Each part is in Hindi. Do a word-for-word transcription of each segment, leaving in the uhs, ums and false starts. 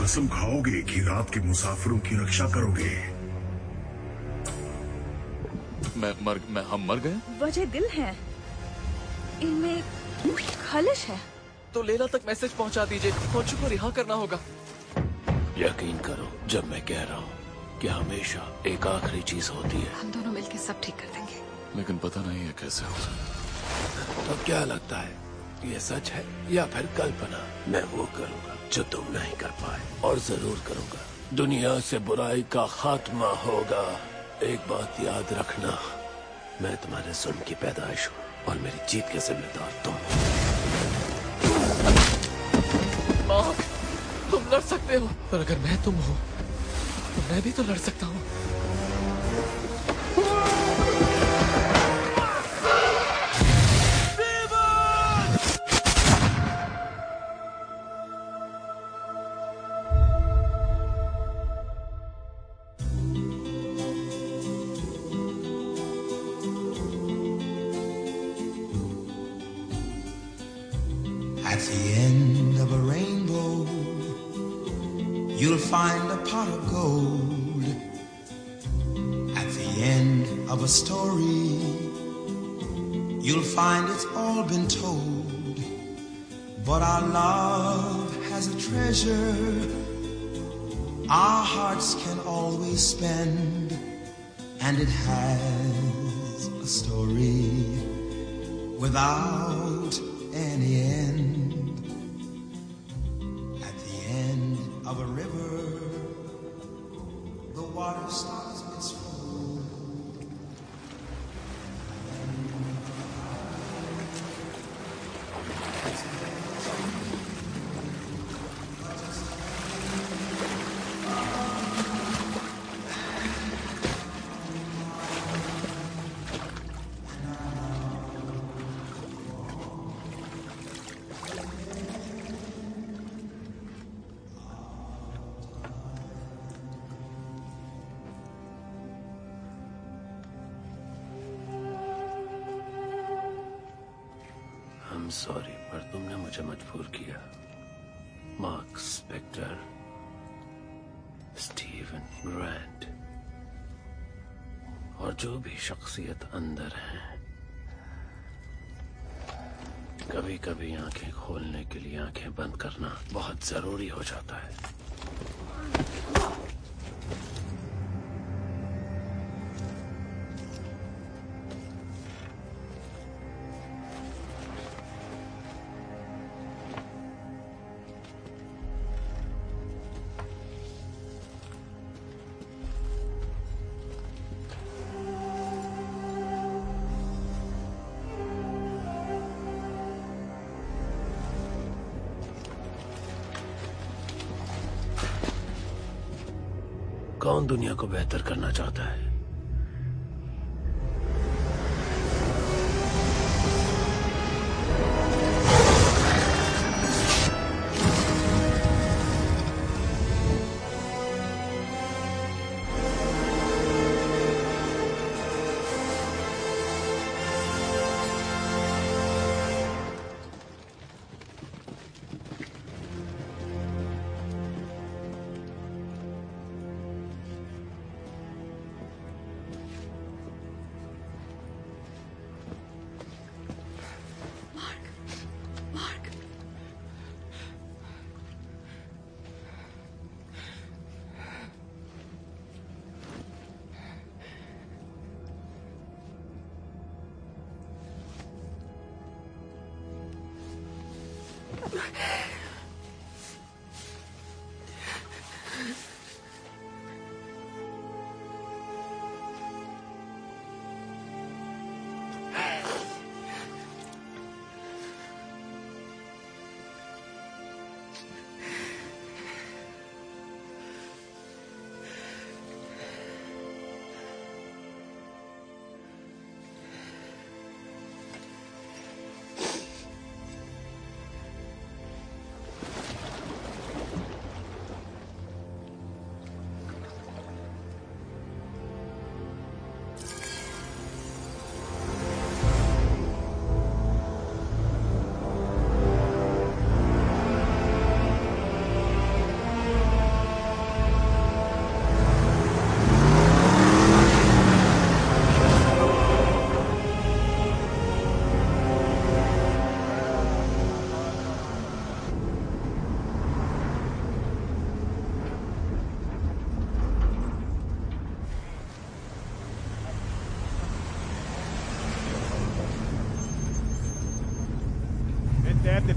कसम खाओगे कि रात के मुसाफिरों की रक्षा करोगे? मैं मर मैं हम मर गए? वजह दिल है, इनमें खलिश है। तो लेला तक मैसेज पहुंचा दीजिए, फौजी को रिहा करना होगा। यकीन करो जब मैं कह रहा हूँ कि हमेशा एक आखिरी चीज होती है। हम दोनों मिलकर सब ठीक कर देंगे। लेकिन पता नहीं है कैसे होगा। तो क्या लगता है, ये सच है या फिर कल्पना? मैं वो करूँगा जो तुम नहीं कर पाए, और जरूर करूँगा। दुनिया से बुराई का खात्मा होगा। एक बात याद रखना, मैं तुम्हारे जुल्म की पैदाइश हूँ और मेरी जीत के जिम्मेदार तुम हो। मार्क, तुम लड़ सकते हो, पर अगर मैं तुम हूँ तो मैं भी तो लड़ सकता हूँ। At the end of a rainbow, you'll find a pot of gold. At the end of a story, you'll find it's all been told. But our love has a treasure our hearts can always spend, and it has a story without any end. At the end of a river, the water stops its flow. Sorry, पर तुमने मुझे मजबूर किया। मार्क स्पेक्टर, स्टीवन ग्रांट और जो भी शख्सियत अंदर है, कभी कभी आंखें खोलने के लिए आंखें बंद करना बहुत जरूरी हो जाता है। कौन दुनिया को बेहतर करना चाहता है?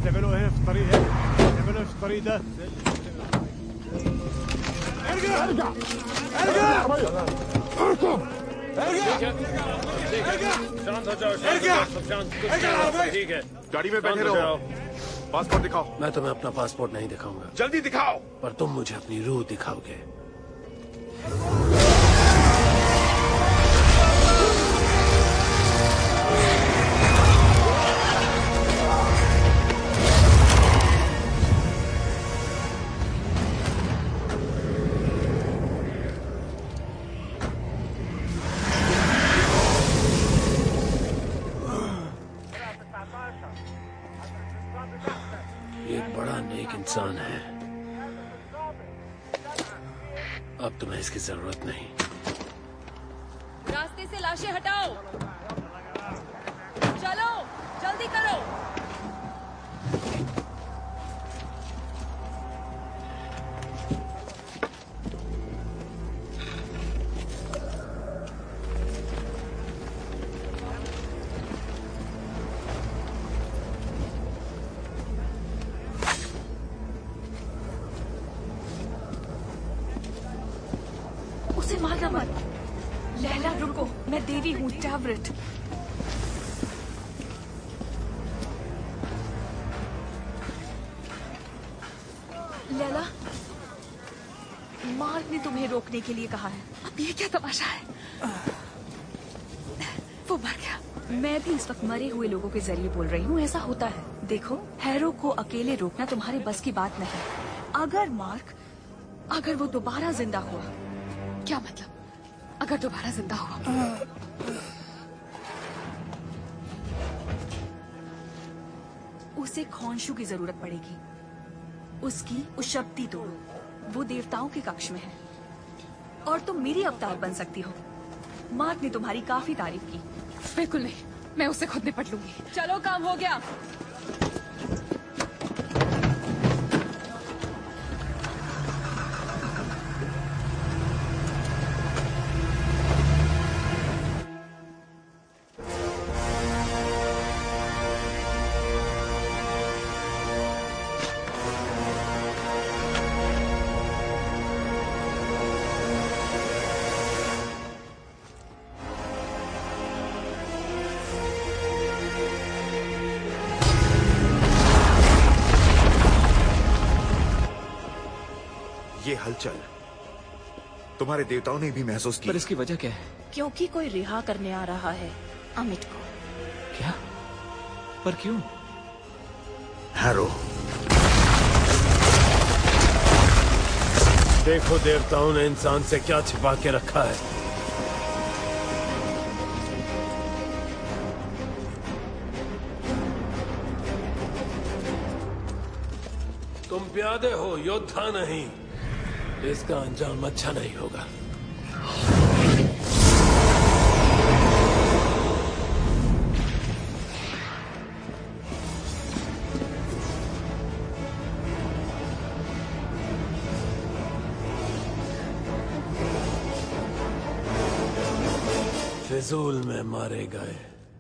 تعملوا هنا في الطريق هنا تعملوا في الطريق ده ارجع ارجع ارجع اركب ارجع ارجع ارجع العربية गाड़ी में बैठे रहो पासपोर्ट दिखाओ मैं तुम्हें अपना पासपोर्ट नहीं दिखाऊंगा जल्दी दिखाओ पर तुम मुझे अपनी रूह दिखाओगे इंसान है अब तुम्हें इसकी जरूरत नहीं रास्ते से लाशें हटाओ चलो जल्दी करो मारना मत लैला रुको मैं देवी हूँ टैबलेट लैला मार्क ने तुम्हें रोकने के लिए कहा है अब ये क्या तमाशा है वो मर गया मैं भी इस वक्त मरे हुए लोगों के जरिए बोल रही हूँ ऐसा होता है देखो हैरो को अकेले रोकना तुम्हारे बस की बात नहीं अगर मार्क अगर वो दोबारा जिंदा हुआ क्या मतलब अगर दोबारा जिंदा हुआ उसे खौंशु की जरूरत पड़ेगी उसकी उस शक्ति तो वो देवताओं के कक्ष में है और तुम मेरी अवतार बन सकती हो मार्क ने तुम्हारी काफी तारीफ की बिल्कुल नहीं मैं उसे खुद निपट लूंगी चलो काम हो गया ये हलचल तुम्हारे देवताओं ने भी महसूस की पर इसकी वजह क्या है क्योंकि कोई रिहा करने आ रहा है अमित को क्या पर क्यों हैरो देखो देवताओं ने इंसान से क्या छिपा के रखा है तुम प्यादे हो योद्धा नहीं इसका अंजाम अच्छा नहीं होगा फिजूल में मारे गए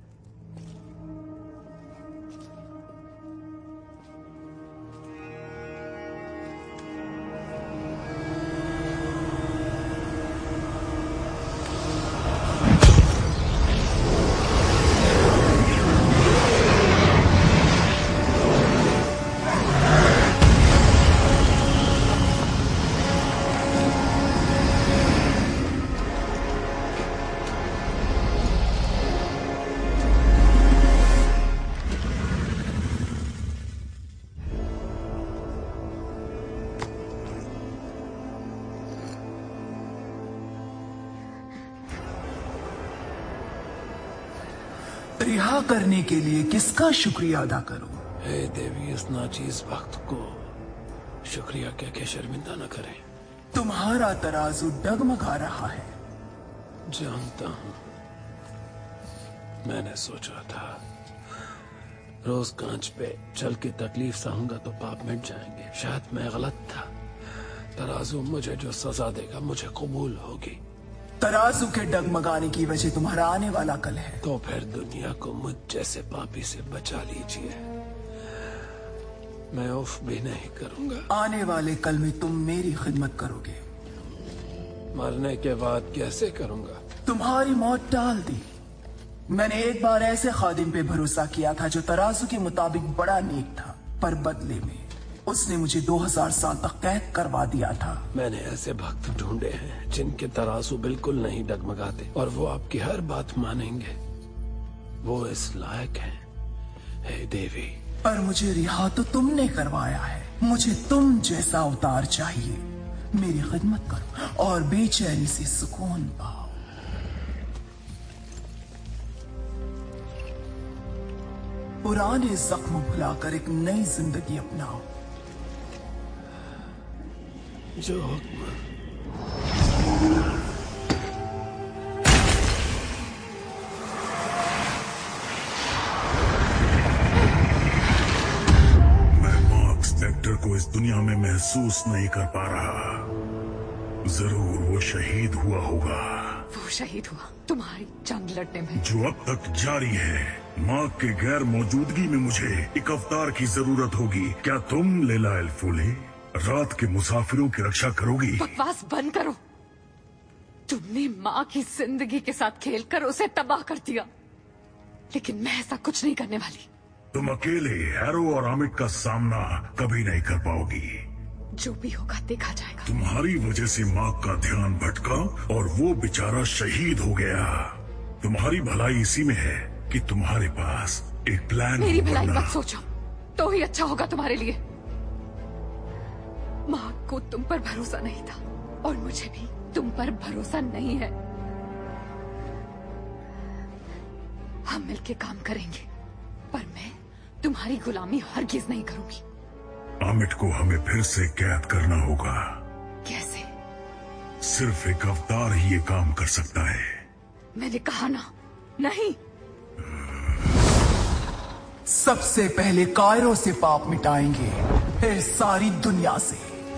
रिहा करने के लिए किसका शुक्रिया अदा करूं? हे देवी इस नाचीज वक्त को शुक्रिया कह के शर्मिंदा न करें तुम्हारा तराजू डगमगा रहा है जानता हूं मैंने सोचा था रोज कांच पे चल के तकलीफ सहूंगा तो पाप मिट जाएंगे शायद मैं गलत था तराजू मुझे जो सजा देगा मुझे कबूल होगी तराजू के डगमगाने की वजह तुम्हारा आने वाला कल है तो फिर दुनिया को मुझ जैसे पापी से बचा लीजिए मैं उफ भी नहीं करूंगा। आने वाले कल में तुम मेरी खिदमत करोगे। मरने के बाद कैसे करूंगा? तुम्हारी मौत टाल दी। मैंने एक बार ऐसे खादिम पे भरोसा किया था जो तराजू के मुताबिक बड़ा नेक था, पर बदले में उसने मुझे दो हज़ार साल तक कैद करवा दिया था। मैंने ऐसे भक्त ढूंढे हैं जिनके तराजू बिल्कुल नहीं डगमगाते और वो आपकी हर बात मानेंगे। वो इस लायक हैं, हे देवी। पर मुझे रिहा तो तुमने करवाया है। मुझे तुम जैसा अवतार चाहिए। मेरी खिदमत करो और बेचैनी से सुकून पाओ। पुराने जख्म भुलाकर एक नई जिंदगी अपनाओ। जो हुक्म। मैं मार्क स्पेक्टर को इस दुनिया में महसूस नहीं कर पा रहा। जरूर वो शहीद हुआ होगा। वो शहीद हुआ तुम्हारी जंग लड़ने में, जो अब तक जारी है। माँ के गैर मौजूदगी में मुझे एक अवतार की जरूरत होगी। क्या तुम लैला अल फूले रात के मुसाफिरों की रक्षा करोगी? बकवास बंद करो। तुमने माँ की जिंदगी के साथ खेलकर उसे तबाह कर दिया, लेकिन मैं ऐसा कुछ नहीं करने वाली। तुम अकेले हैरो और आमिद का सामना कभी नहीं कर पाओगी। जो भी होगा देखा जाएगा। तुम्हारी वजह से माँ का ध्यान भटका और वो बेचारा शहीद हो गया। तुम्हारी भलाई इसी में है कि तुम्हारे पास एक प्लान। मेरी भलाई मत सोचो, तो ही अच्छा होगा तुम्हारे लिए। माँ को तुम पर भरोसा नहीं था और मुझे भी तुम पर भरोसा नहीं है। हम मिलके काम करेंगे, पर मैं तुम्हारी गुलामी हरगिज नहीं करूंगी। आमिद को हमें फिर से कैद करना होगा। कैसे? सिर्फ एक अवतार ही ये काम कर सकता है। मैंने कहा ना, नहीं। सबसे पहले कायरो से पाप मिटाएंगे, फिर सारी दुनिया से।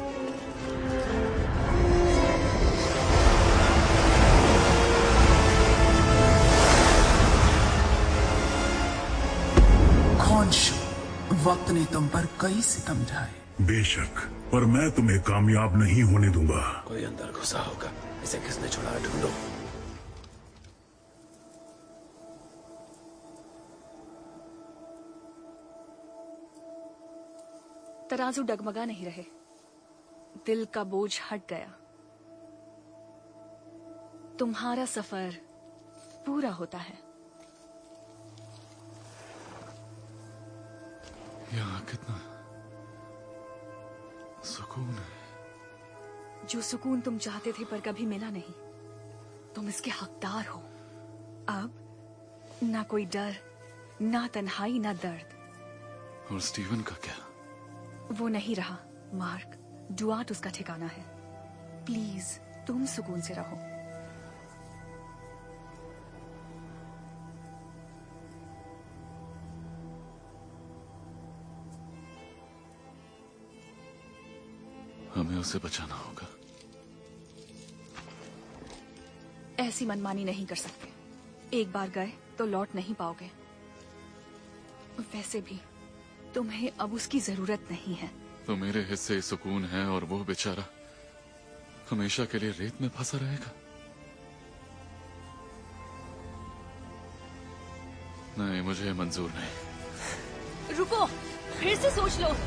खौंशो, वक्त ने तुम पर कई सितम ढाए। बेशक, पर मैं तुम्हें कामयाब नहीं होने दूंगा। कोई अंदर घुसा होगा। इसे किसने छुड़ाया? ढूंढो। तराजू डगमगा नहीं रहे। दिल का बोझ हट गया। तुम्हारा सफर पूरा होता है। यहाँ कितना सुकून है। जो सुकून तुम चाहते थे पर कभी मिला नहीं, तुम इसके हकदार हो। अब ना कोई डर, ना तन्हाई, ना दर्द। और स्टीवन का क्या? वो नहीं रहा मार्क। डुआर्ट उसका ठिकाना है। प्लीज तुम सुकून से रहो। हमें उसे बचाना होगा। ऐसी मनमानी नहीं कर सकते। एक बार गए तो लौट नहीं पाओगे। वैसे भी तुम्हें अब उसकी जरूरत नहीं है। तो मेरे हिस्से सुकून है और वो बेचारा हमेशा के लिए रेत में फंसा रहेगा। नहीं, मुझे मंजूर नहीं। रुको, फिर से सोच लो।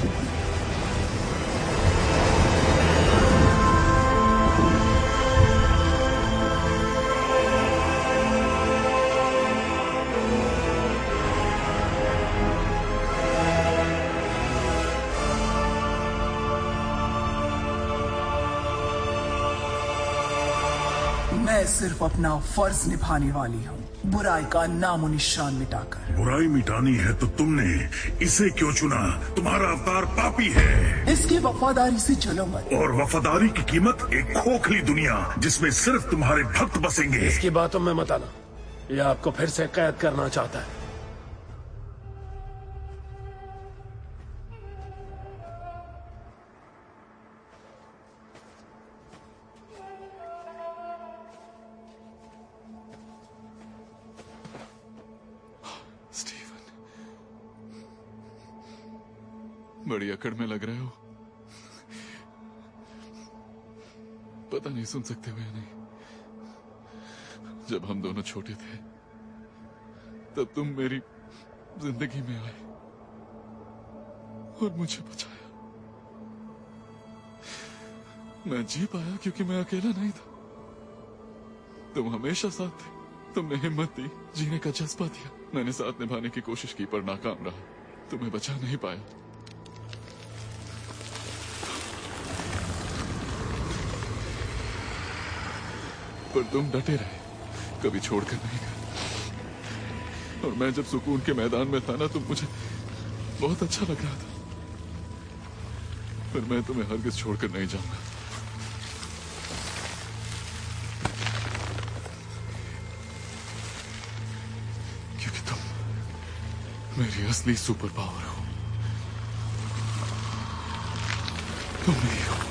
मैं सिर्फ अपना फर्ज निभाने वाली हूँ, बुराई का नामो निशान मिटाकर। बुराई मिटानी है तो तुमने इसे क्यों चुना? तुम्हारा अवतार पापी है। इसकी वफादारी से चलो मत। और वफादारी की कीमत एक खोखली दुनिया जिसमें सिर्फ तुम्हारे भक्त बसेंगे। इसकी बातों में मत आना। यह आपको फिर से कैद करना चाहता है। बड़ी अकड़ में लग रहे हो। पता नहीं सुन सकते हो या नहीं। जब हम दोनों छोटे थे तब तुम मेरी जिंदगी में आए और मुझे बचाया। मैं जी पाया क्योंकि मैं अकेला नहीं था। तुम हमेशा साथ थे। तुमने हिम्मत दी, जीने का जज्बा दिया। मैंने साथ निभाने की कोशिश की पर नाकाम रहा। तुम्हें बचा नहीं पाया। पर तुम डटे रहे, कभी छोड़कर नहीं गए। और मैं जब सुकून के मैदान में था ना, तो मुझे बहुत अच्छा लग रहा था। पर मैं तुम्हें हरगिज छोड़कर नहीं जाऊंगा। क्योंकि तुम मेरी असली सुपर पावर हो। तुम ही हो।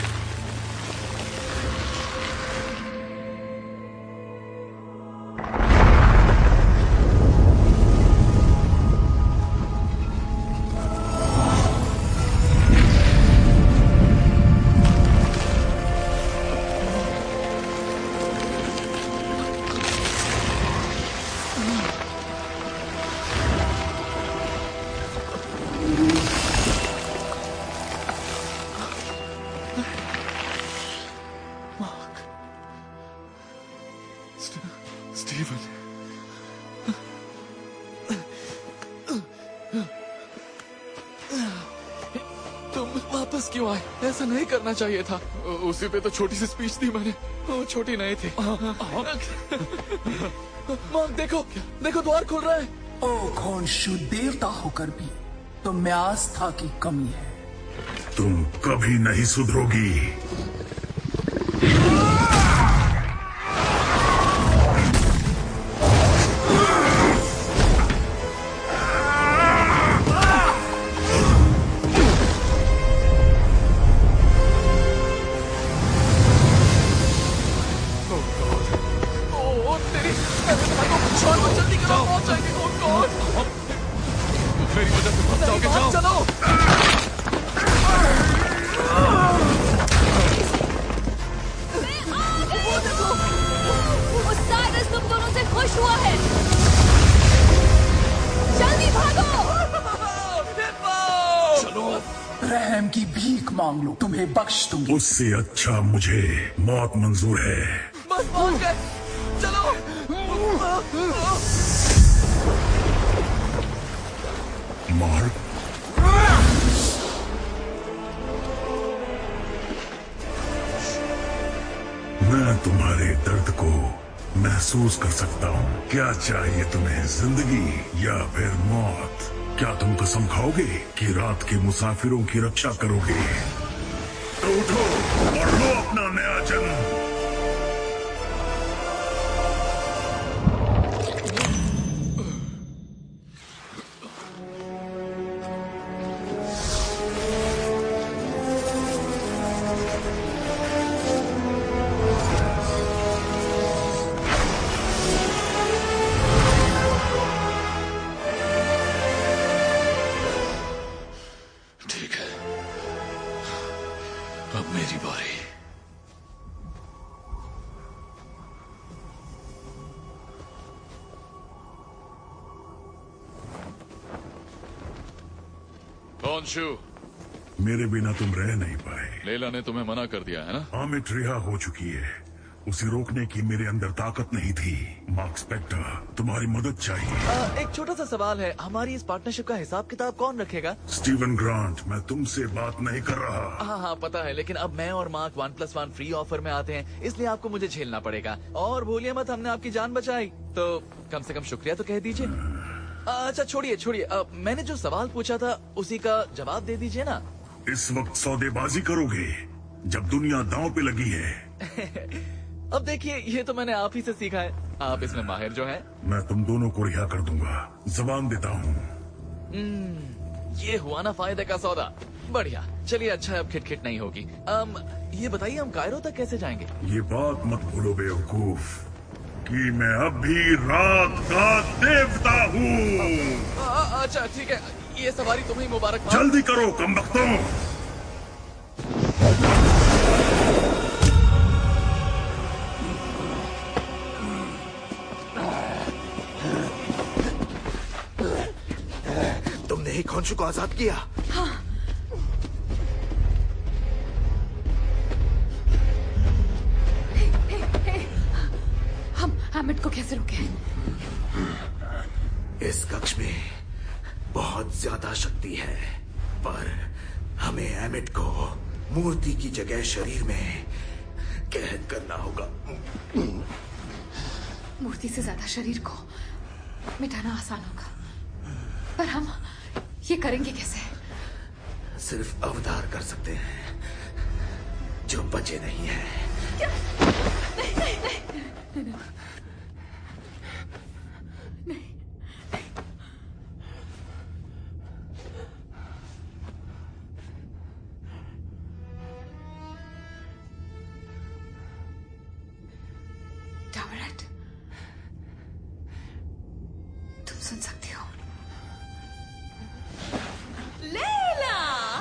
ऐसा नहीं करना चाहिए था। उसी पे तो छोटी सी स्पीच दी मैंने। वो छोटी नहीं थी। माँ देखो, देखो द्वार खुल रहा है। ओ खोंशु, देवता होकर भी तुम में आस्था की कमी है। तुम कभी नहीं सुधरोगी। उससे अच्छा मुझे मौत मंजूर है। बस पहुंच गए, चलो। मार्क, मैं तुम्हारे दर्द को महसूस कर सकता हूँ। क्या चाहिए तुम्हें, जिंदगी या फिर मौत? क्या तुम कसम खाओगे कि रात के मुसाफिरों की रक्षा करोगे? तो उठो और लो अपना नया जन्म। मेरे बिना तुम रह नहीं पाए। लेला ने तुम्हें मना कर दिया है ना? आमिट रिहा हो चुकी है। उसे रोकने की मेरे अंदर ताकत नहीं थी। मार्क स्पेक्टर, तुम्हारी मदद चाहिए। आ, एक छोटा सा सवाल है, हमारी इस पार्टनरशिप का हिसाब किताब कौन रखेगा? स्टीवन ग्रांट, मैं तुमसे बात नहीं कर रहा। हाँ हाँ पता है, लेकिन अब मैं और Mark one plus one free offer में आते हैं, इसलिए आपको मुझे झेलना पड़ेगा। और भूलिए मत, हमने आपकी जान बचाई, तो कम से कम शुक्रिया तो कह दीजिए। अच्छा छोड़िए छोड़िए, मैंने जो सवाल पूछा था उसी का जवाब दे दीजिए ना। इस वक्त सौदेबाजी करोगे जब दुनिया दांव पे लगी है? अब देखिए, ये तो मैंने आप ही से सीखा है। आप इसमें माहिर जो हैं। मैं तुम दोनों को रिहा कर दूंगा, जबान देता हूँ। ये हुआ ना फायदे का सौदा। बढ़िया, चलिए अच्छा अब खिटखिट नहीं होगी। um, ये बताइए हम कायरो तक कैसे जाएंगे? ये बात मत भूलो बेवकूफ कि मैं अब भी रात का देवता हूँ। अच्छा ठीक है, की ये सवारी तुम्हें मुबारक। जल्दी करो कमबख्तों। तुमने ही खॉन्शु को आजाद किया। हाँ। हे, हे, हे। हम हैमिट को कैसे रोके? इस कक्ष में बहुत ज्यादा शक्ति है, पर हमें हैमिट को मूर्ति की जगह शरीर में कैद करना होगा। मूर्ति से ज्यादा शरीर को मिटाना आसान होगा, पर हम ये करेंगे कैसे? सिर्फ अवतार कर सकते हैं जो बचे नहीं हैं। क्या? नहीं, नहीं, नहीं, नहीं, नहीं। Tamaret, तुम सुन सकती हो? लेला!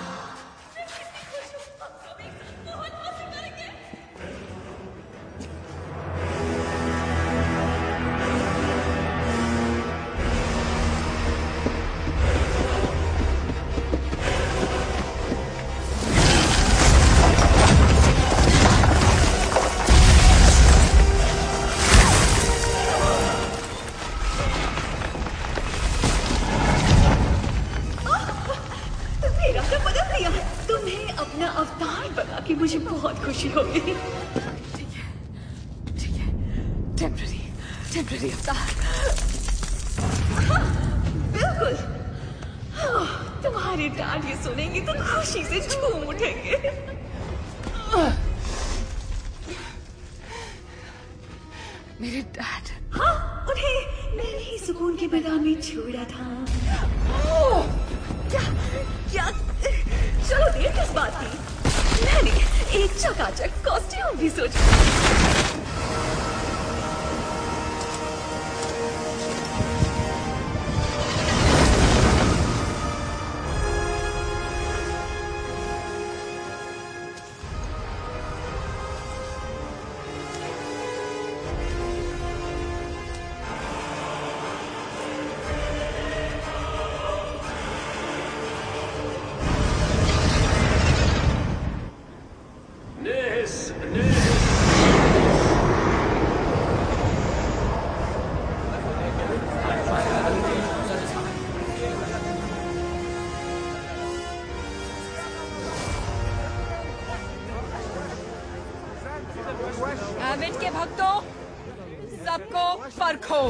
मेरा तो बदल दिया। तुम्हें अपना अवतार बना के मुझे बहुत खुशी होगी। ठीक है, ठीक है। टेम्पररी, टेम्पररी अवतार। हाँ, बिल्कुल। हाँ, तुम्हारे डैड ये सुनेंगे तो खुशी से झूम उठेंगे। मेरे डैड। हाँ, उन्हें मैंने ही सुकून के मैदान में छोड़ा था। क्या क्या चलो देर किस बात की? मैंने एक चकाचक कॉस्ट्यूम भी सोचा। हैमिट के भक्तों, सबको परखो।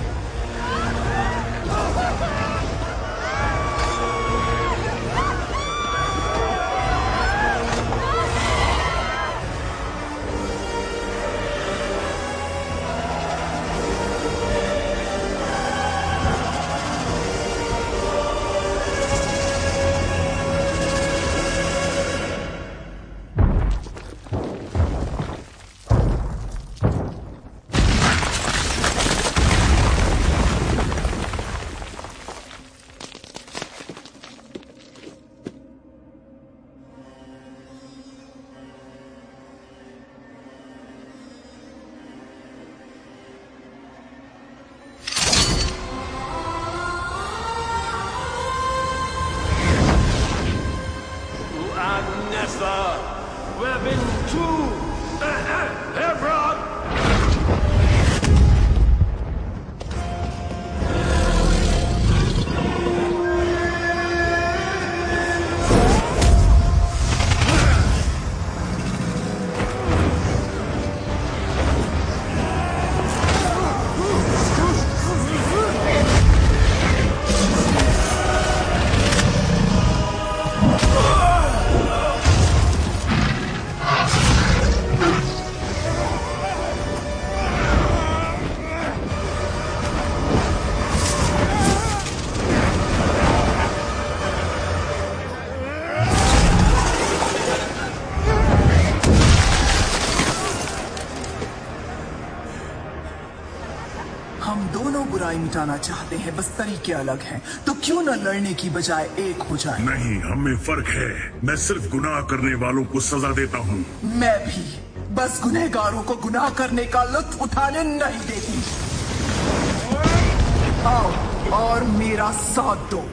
बुराई मिटाना चाहते हैं, बस तरीके अलग हैं। तो क्यों न लड़ने की बजाय एक हो जाए? नहीं, हमें फर्क है। मैं सिर्फ गुनाह करने वालों को सजा देता हूँ। मैं भी बस गुनहगारों को गुनाह करने का लुत्फ उठाने नहीं देती। आओ और मेरा साथ दो।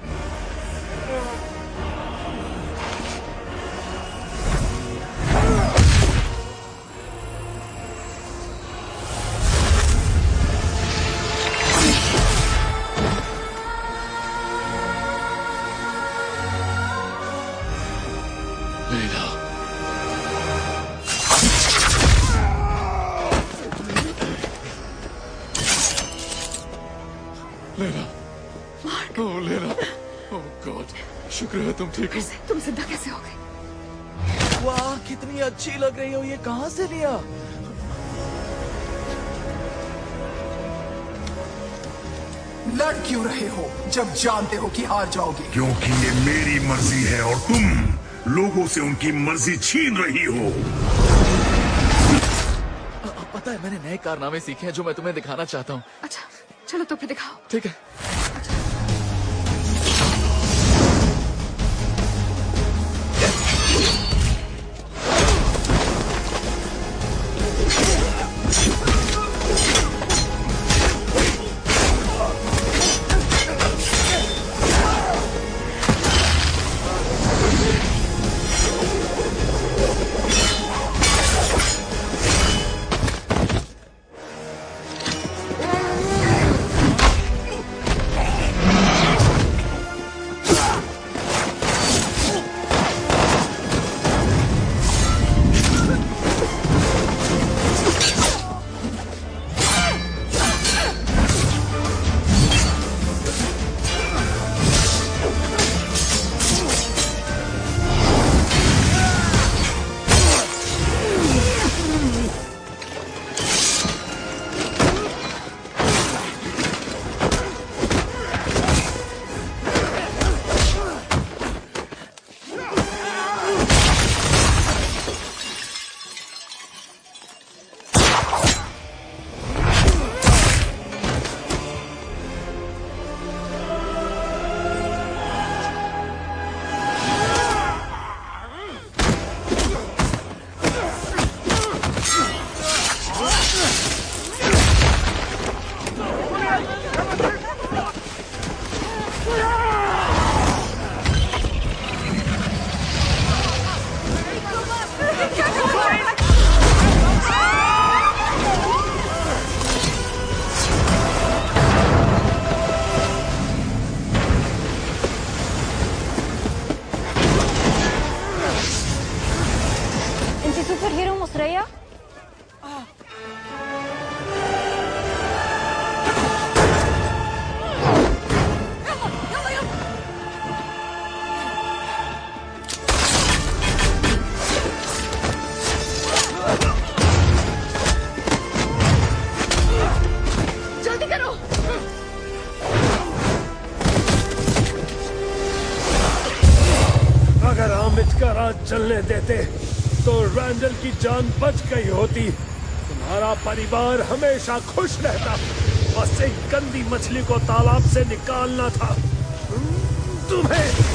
शुक्र है तुम ठीक हो। तुम जिंदा कैसे हो गए? वाह, कितनी अच्छी लग रही हो। ये कहाँ से लिया? लड़ क्यों रहे हो जब जानते हो कि हार जाओगे? क्योंकि ये मेरी मर्जी है और तुम लोगों से उनकी मर्जी छीन रही हो। पता है, मैंने नए कारनामे सीखे हैं जो मैं तुम्हें दिखाना चाहता हूँ। अच्छा चलो तो फिर दिखाओ। ठीक है। चलने देते तो रैंडल की जान बच गई होती। तुम्हारा परिवार हमेशा खुश रहता। बस एक गंदी मछली को तालाब से निकालना था तुम्हें।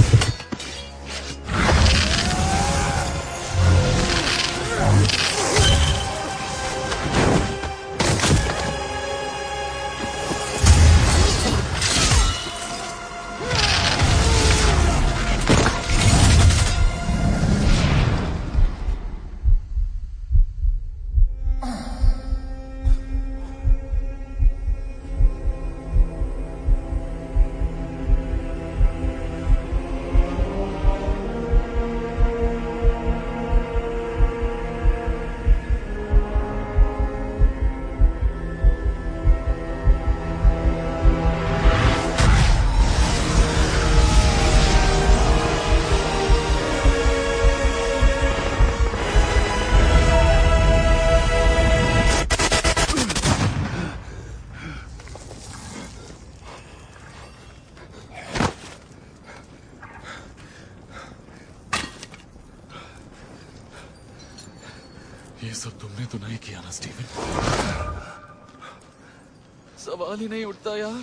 ये सब तुमने तो नहीं किया ना स्टीवन? सवाल ही नहीं उठता यार।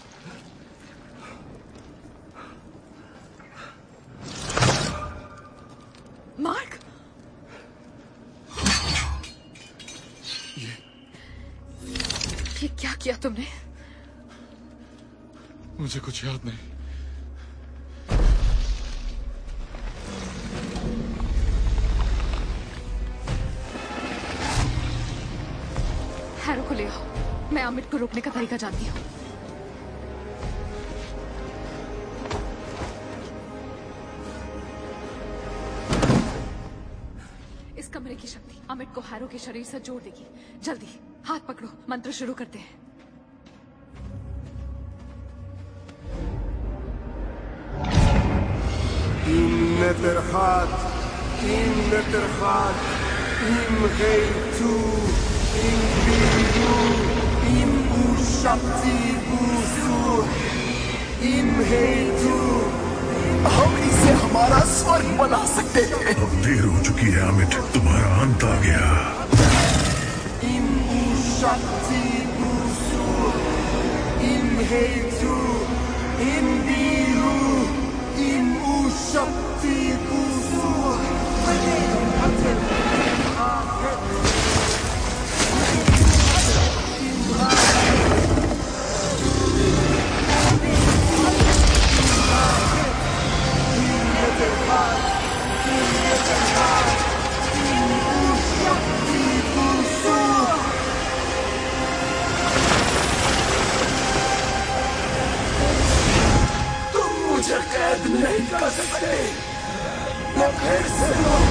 मार्क, ये ये क्या किया तुमने? मुझे कुछ याद नहीं। हैरो को ले आओ। मैं अमित को रोकने का तरीका जानती हूँ। इस कमरे की शक्ति अमित को हैरो के शरीर से जोड़ देगी। जल्दी हाथ पकड़ो, मंत्र शुरू करते हैं। Im Netterhat, im Netterhat, im Reitu, im Biru, im Ushakti Busu, im Heitu। हम इसे हमारा स्वर्ग बना सकते हैं। अब देर हो चुकी है अमित, तुम्हारा अंत आ गया। Im Ushakti Busu, im Heitu, im Biru, im Ushakti Busu। तुम मुझे कैद नहीं कर सकते। मैं फिर से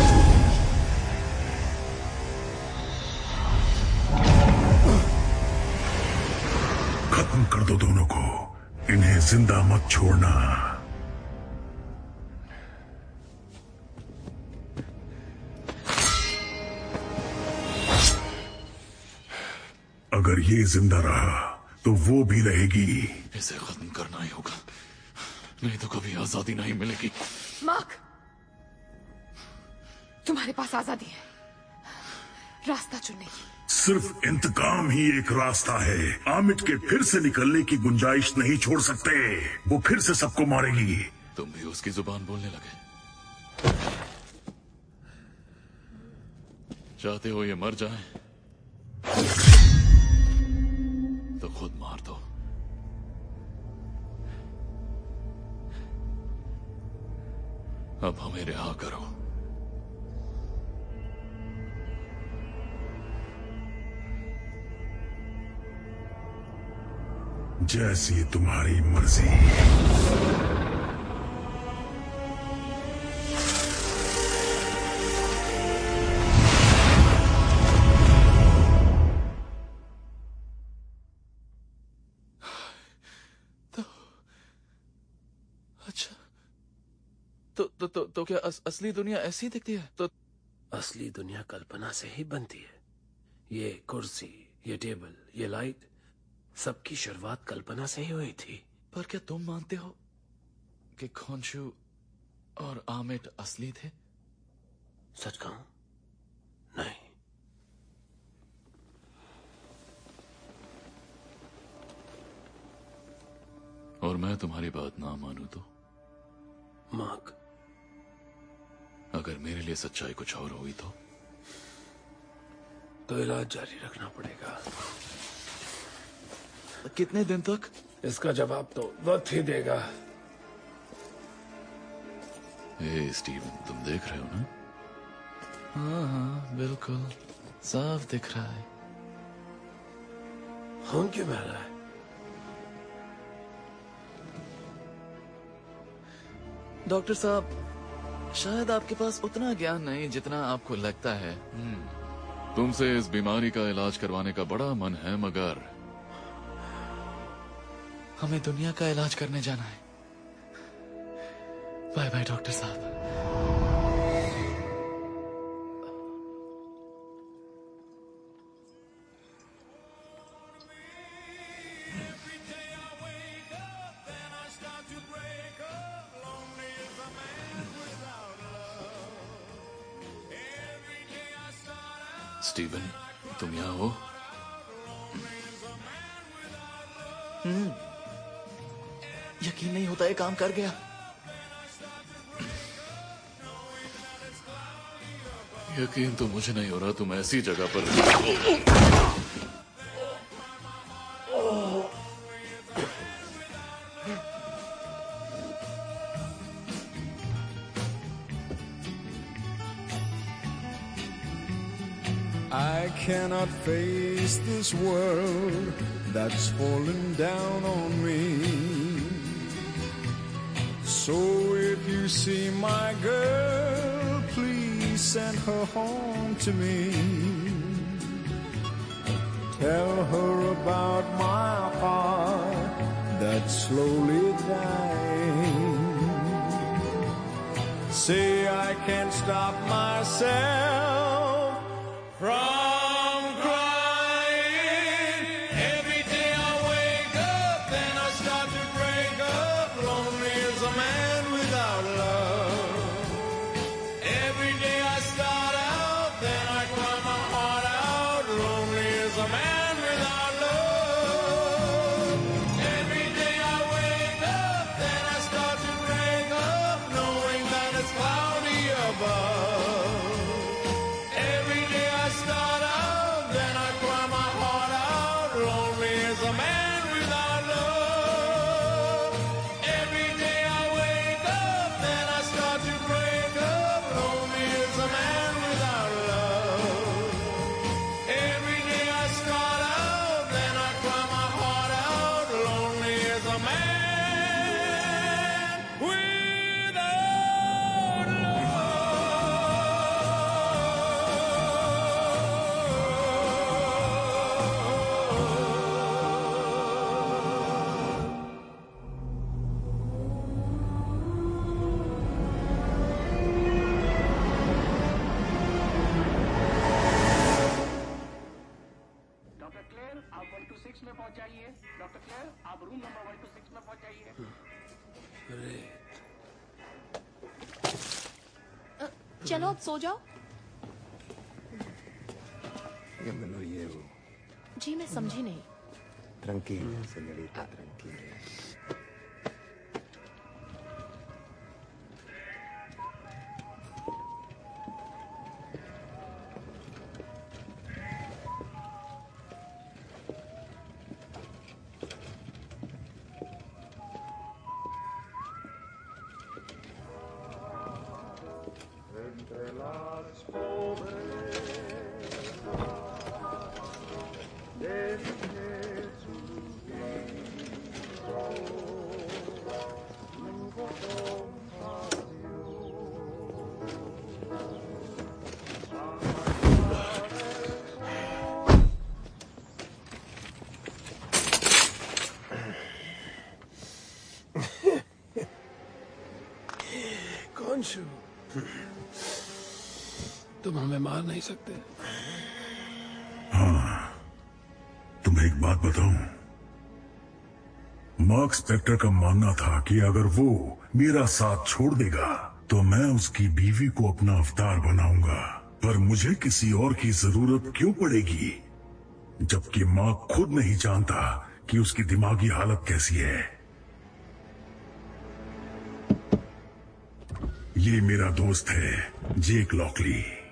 खत्म कर दो दोनों को, इन्हें जिंदा मत छोड़ना। अगर ये जिंदा रहा तो वो भी रहेगी। इसे खत्म करना ही होगा, नहीं तो कभी आजादी नहीं मिलेगी। मार्क, तुम्हारे पास आजादी है, रास्ता चुनने की। सिर्फ इंतकाम ही एक रास्ता है। आमिद के फिर से निकलने की गुंजाइश नहीं छोड़ सकते। वो फिर से सबको मारेगी। तुम भी उसकी जुबान बोलने लगे। चाहते हो ये मर जाए तो खुद मार दो। अब हमें रिहा करो। जैसी तुम्हारी मर्जी। अच्छा, तो तो तो, तो क्या अस, असली दुनिया ऐसी दिखती है? तो असली दुनिया कल्पना से ही बनती है। ये कुर्सी, ये टेबल, ये लाइट, सबकी शुरुआत कल्पना से ही हुई थी। पर क्या तुम मानते हो कि खोंशू और आमिद असली थे? सच कहूं? नहीं। और मैं तुम्हारी बात ना मानूं तो? मार्क, अगर मेरे लिए सच्चाई कुछ और हुई तो? तो इलाज जारी रखना पड़ेगा। कितने दिन तक? इसका जवाब तो वक्त ही देगा। ए स्टीवन, तुम देख रहे हो ना? हाँ हाँ बिल्कुल, साफ दिख रहा है। खून क्यों बह रहा है? डॉक्टर साहब, शायद आपके पास उतना ज्ञान नहीं जितना आपको लगता है। तुमसे इस बीमारी का इलाज करवाने का बड़ा मन है, मगर हमें दुनिया का इलाज करने जाना है। बाय बाय डॉक्टर साहब। स्टीवन, तुम यहाँ हो? हम्म, यकीन नहीं होता ये काम कर गया। यकीन तो मुझे नहीं हो रहा तुम ऐसी जगह पर। I cannot face this world that's fallen down on me. So if you see my girl, please send her home to me. Tell her about my heart that's slowly dying. Say I can't stop myself from crying. Every day I wake up, then I start to break up. Lonely as a man without love. Every day I start out, then I cry my heart out. Lonely as a man without love. Every day I wake up, then I start to break up, knowing that it's cloudy above. Every day I start out, then I cry my heart out. Lonely as a man without love. Every day I wake up, then I start to break up. Lonely as a man without love. Every day I start out, then I cry my heart out. Lonely as a man without doctor Claire, आप वन टू सिक्स में पहुंच जाइए। डॉक्टर क्लेयर, आप room number one two six में पहुंच जाइए। चलो अब सो जाओ। Dígamelo, llevo. जी मैं समझी नहीं। Tranquila, señorita, tranquila. Entre las pobres de कौनशु, तुम हमें मार नहीं सकते। हाँ, तुम्हें एक बात बताऊं। मार्क स्पेक्टर का मानना था कि अगर वो मेरा साथ छोड़ देगा तो मैं उसकी बीवी को अपना अवतार बनाऊंगा। पर मुझे किसी और की जरूरत क्यों पड़ेगी, जबकि मार्क खुद नहीं जानता कि उसकी दिमागी हालत कैसी है। ये मेरा दोस्त है जेक लॉकली।